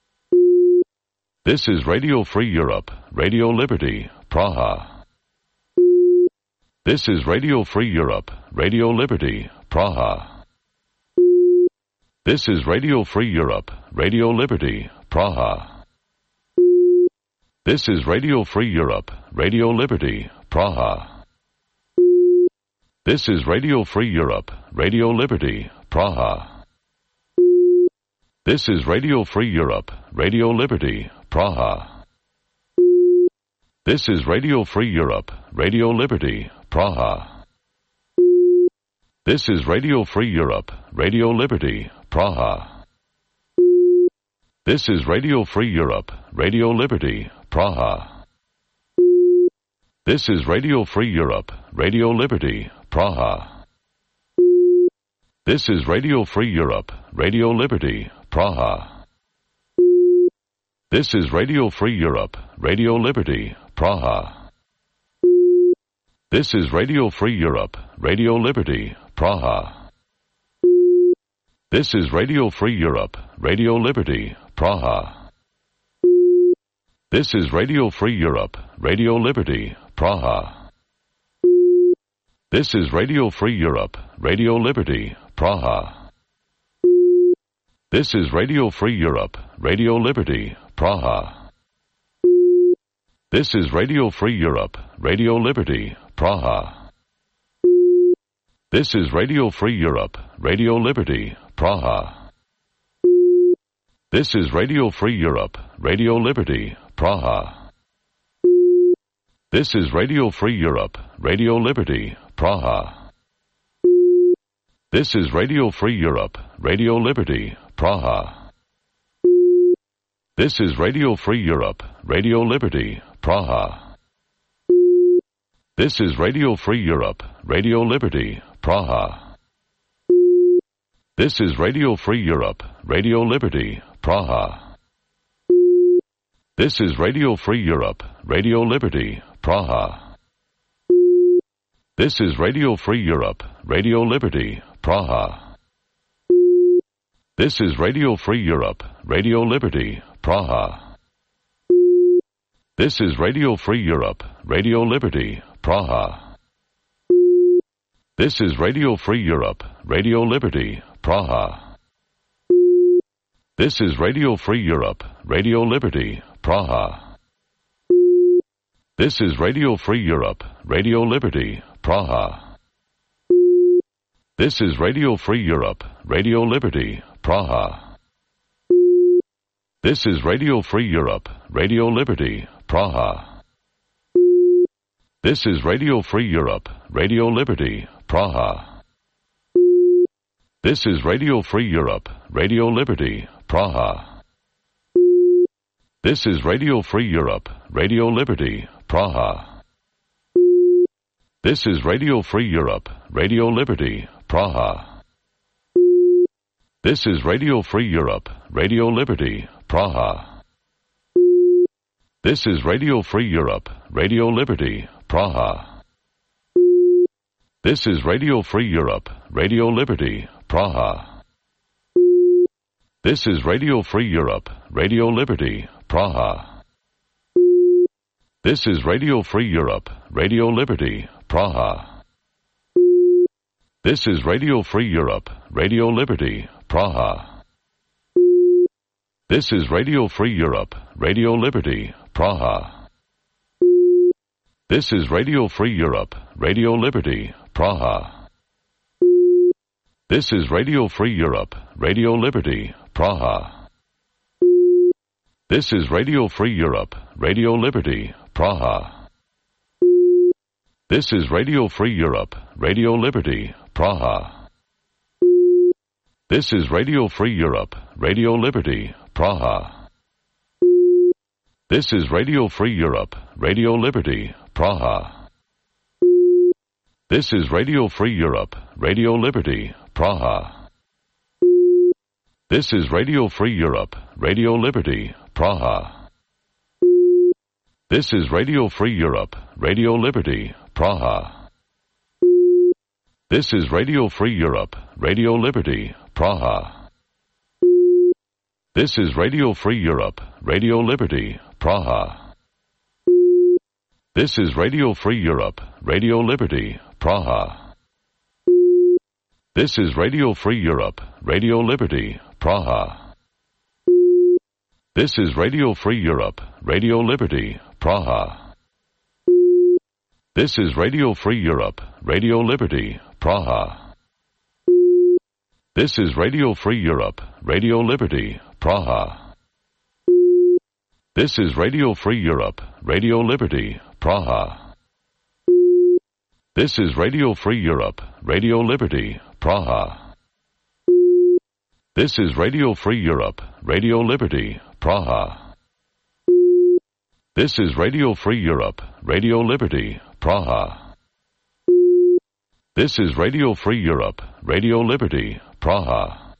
Speaker 1: This is Radio Free Europe, Radio Liberty, Praha. This is Radio Free Europe, Radio Liberty, Praha. This is Radio Free Europe, Radio Liberty, Praha. This is Radio Free Europe, Radio Liberty, Praha. This is Radio Free Europe, Radio Liberty, Praha. This is Radio Free Europe, Radio Liberty, Praha. This is Radio Free Europe, Radio Liberty, Praha. This is Radio Free Europe, Radio Liberty, Praha. This is Radio Free Europe, Radio Liberty, Praha. This is Radio Free Europe, Radio Liberty, Praha. This is Radio Free Europe, Radio Liberty, Praha. This is Radio Free Europe, Radio Liberty, Praha. This is Radio Free Europe, Radio Liberty, Praha. This is Radio Free Europe, Radio Liberty, Praha. This is Radio Free Europe, Radio Liberty, Praha. This is Radio Free Europe, Radio Liberty, Praha. This is Radio Free Europe, Radio Liberty, Praha. This is Radio Free Europe, Radio Liberty, Praha. This is Radio Free Europe, Radio Liberty, Praha. This is Radio Free Europe, Radio Liberty, Praha. This is Radio Free Europe, Radio Liberty, Praha. This is Radio Free Europe, Radio Liberty, Praha. This is Radio Free Europe, Radio Liberty, Praha. This is Radio Free Europe, Radio Liberty, Praha. This is Radio Free Europe, Radio Liberty, Praha. This is Radio Free Europe, Radio Liberty, Praha. This is Radio Free Europe, Radio Liberty, Praha. This is Radio Free Europe, Radio Liberty, Praha. This is Radio Free Europe, Radio Liberty, Praha. This is Radio Free Europe, Radio Liberty, Praha. This is Radio Free Europe, Radio Liberty, Praha. This is Radio Free Europe, Radio Liberty, Praha. This is Radio Free Europe, Radio Liberty, Praha. This is Radio Free Europe, Radio Liberty, Praha. This is Radio Free Europe, Radio Liberty, Praha. This is Radio Free Europe, Radio Liberty, Praha. This is Radio Free Europe, Radio Liberty, Praha. This is Radio Free Europe, Radio Liberty, Praha. This is Radio Free Europe, Radio Liberty, Praha. This is Radio Free Europe, Radio Liberty, Praha. This is Radio Free Europe, Radio Liberty, Praha. This is Radio Free Europe, Radio Liberty, Praha. This is Radio Free Europe, Radio Liberty, Praha. This is Radio Free Europe, Radio Liberty, Praha. This is Radio Free Europe, Radio Liberty, Praha. This is Radio Free Europe, Radio Liberty, Praha. This is Radio Free Europe, Radio Liberty, Praha. This is Radio Free Europe, Radio Liberty, Praha. This is Radio Free Europe, Radio Liberty, Praha. This is Radio Free Europe, Radio Liberty, Praha. This is Radio Free Europe, Radio Liberty, Praha. This is Radio Free Europe, Radio Liberty, Praha. This is Radio Free Europe, Radio Liberty, Praha. This is Radio Free Europe, Radio Liberty, Praha. This is Radio Free Europe, Radio Liberty, Praha. This is Radio Free Europe, Radio Liberty, Praha. This is Radio Free Europe, Radio Liberty, Praha. This is Radio Free Europe, Radio Liberty, Praha. This is Radio Free Europe, Radio Liberty, Praha. This is Radio Free Europe, Radio Liberty, Praha. This is Radio Free Europe, Radio Liberty, Praha. This is Radio Free Europe, Radio Liberty, Praha. This is Radio Free Europe, Radio Liberty, Praha. This is Radio Free Europe, Radio Liberty, Praha. This is Radio Free Europe, Radio Liberty, Praha. This is Radio Free Europe, Radio Liberty, Praha.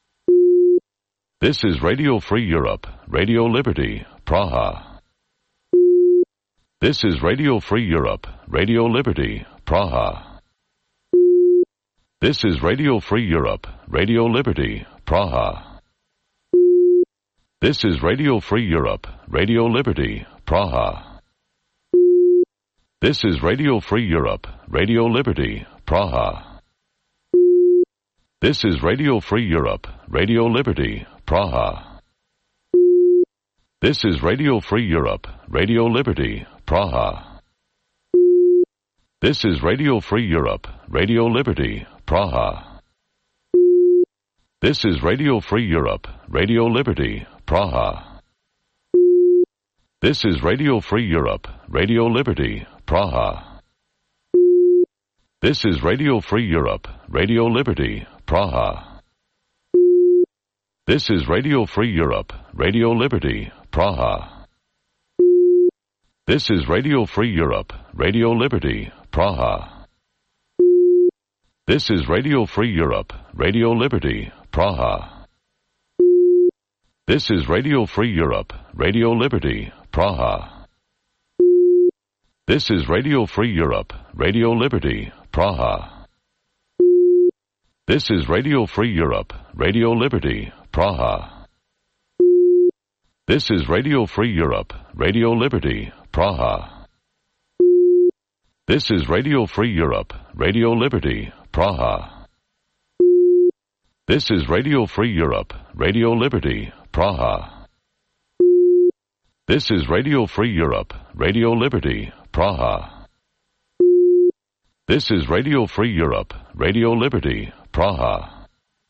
Speaker 1: This is Radio Free Europe, Radio Liberty, Praha. This is Radio Free Europe, Radio Liberty, Praha. This is Radio Free Europe, Radio Liberty, Praha. This is Radio Free Europe, Radio Liberty, Praha. This is Radio Free Europe, Radio Liberty, Praha. This is Radio Free Europe, Radio Liberty, Praha. This is Radio Free Europe, Radio Liberty, Praha. This is Radio Free Europe, Radio Liberty, Praha. This is Radio Free Europe, Radio Liberty, Praha. This is Radio Free Europe, Radio Liberty, Praha. This is Radio Free Europe, Radio Liberty, Praha. This is Radio Free Europe, Radio Liberty, Praha. This is Radio Free Europe, Radio Liberty, Praha. This is Radio Free Europe, Radio Liberty, Praha. This is Radio Free Europe, Radio Liberty, Praha. This is Radio Free Europe, Radio Liberty, Praha. This is Radio Free Europe, Radio Liberty, Praha. This is Radio Free Europe, Radio Liberty, Praha. This is Radio Free Europe, Radio Liberty, Praha. This is Radio Free Europe, Radio Liberty, Praha. This is Radio Free Europe, Radio Liberty, Praha. This is Radio Free Europe, Radio Liberty, Praha.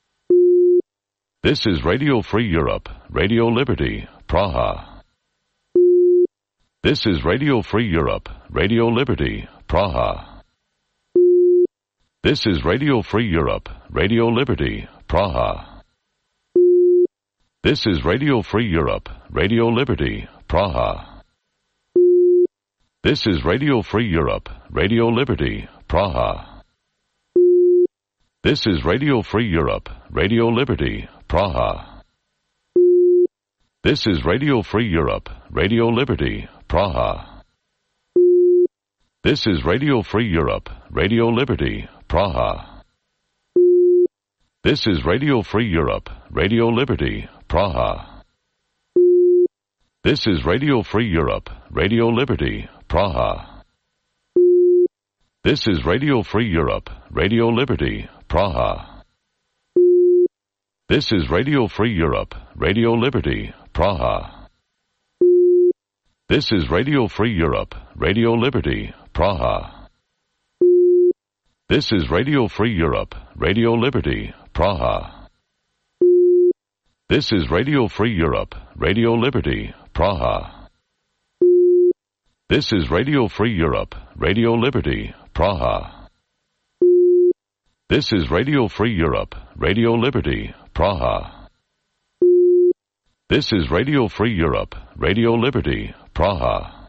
Speaker 1: This is Radio Free Europe, Radio Liberty, Praha. This is Radio Free Europe, Radio Liberty, Praha. This is Radio Free Europe, Radio Liberty, Praha. This is Radio Free Europe, Radio Liberty, Praha. This is Radio Free Europe, Radio Liberty, Praha. This is Radio Free Europe, Radio Liberty, Praha. This is Radio Free Europe, Radio Liberty, Praha. This is Radio Free Europe, Radio Liberty, Praha. This is Radio Free Europe, Radio Liberty, Praha. This is Radio Free Europe, Radio Liberty, Praha. This is Radio Free Europe, Radio Liberty, Praha. This is Radio Free Europe, Radio Liberty, Praha. This is Radio Free Europe, Radio Liberty, Praha. This is Radio Free Europe, Radio Liberty, Praha. This is Radio Free Europe, Radio Liberty, Praha. This is Radio Free Europe, Radio Liberty, Praha. This is Radio Free Europe, Radio Liberty, Praha. This is Radio Free Europe, Radio Liberty, Praha.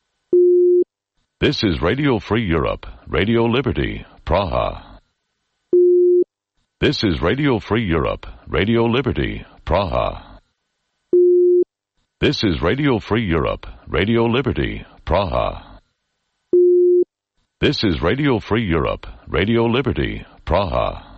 Speaker 1: This is Radio Free Europe, Radio Liberty, Praha. This is Radio Free Europe, Radio Liberty, Praha. This is Radio Free Europe, Radio Liberty, Praha. This is Radio Free Europe, Radio Liberty, Praha.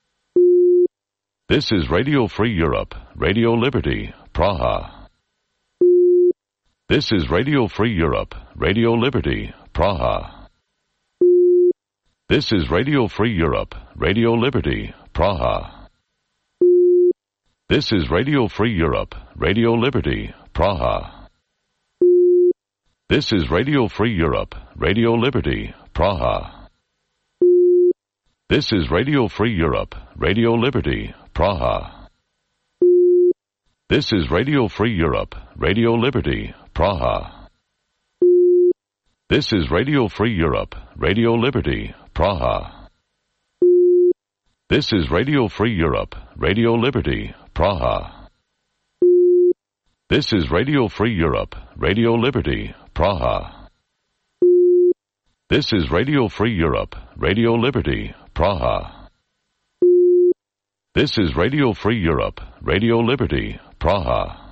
Speaker 1: This is Radio Free Europe, Radio Liberty, Praha. This is Radio Free Europe, Radio Liberty, Praha. This is Radio Free Europe, Radio Liberty, Praha. This is Radio Free Europe, Radio Liberty, Praha. This is Radio Free Europe, Radio Liberty, Praha. This is Radio Free Europe, Radio Liberty, Praha. This is Radio Free Europe, Radio Liberty, Praha. This is Radio Free Europe, Radio Liberty, Praha. This is Radio Free Europe, Radio Liberty, Praha. This is Radio Free Europe, Radio Liberty, Praha. This is Radio Free Europe, Radio Liberty, Praha. This is Radio Free Europe, Radio Liberty, Praha.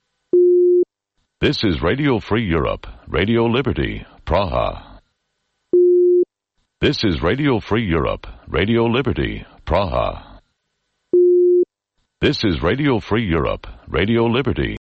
Speaker 1: This is Radio Free Europe, Radio Liberty, Praha. This is Radio Free Europe, Radio Liberty, Praha. This is Radio Free Europe, Radio Liberty.